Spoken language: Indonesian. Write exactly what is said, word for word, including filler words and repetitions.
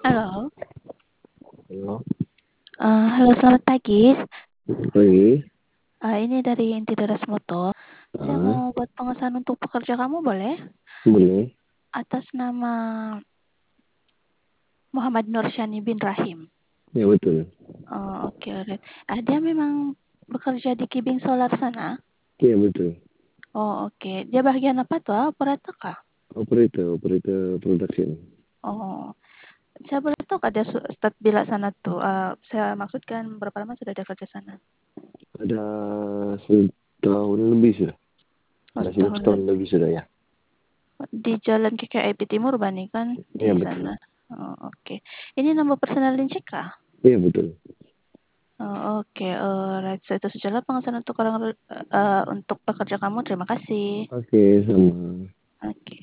Halo. Halo. Eee, halo selamat pagi. Pagi. Eee, ini dari Intideres Motor. Saya Heeh. mau buat pengesahan untuk pekerja kamu boleh? Boleh. Atas nama Muhammad Nursyani bin Rahim. Ya, betul. Oh, oke alright. Ah, dia memang bekerja di Kibing Solar sana? Iya, betul. Oh, oke. Dia bagian apa tuh, operator kah? Operator operator production. Oh. Saya boleh tahu kah dia su start bila sana tuh, eee, saya maksudkan berapa lama sudah dia kerja sana? Ada setahun lebih sudah. Oh, Masih setahun setahun lebih. lebih sudah ya. Di Jalan K K I P Timur Bani kan, Iya, di betul. sana? Oh, oke. Ini nomor personal Lince kah? Iya, betul. Oh, oke, alright. So, itu sajalah pengesahan untuk orang eee, untuk pekerja kamu. Terima kasih. Oke, sama. Oke.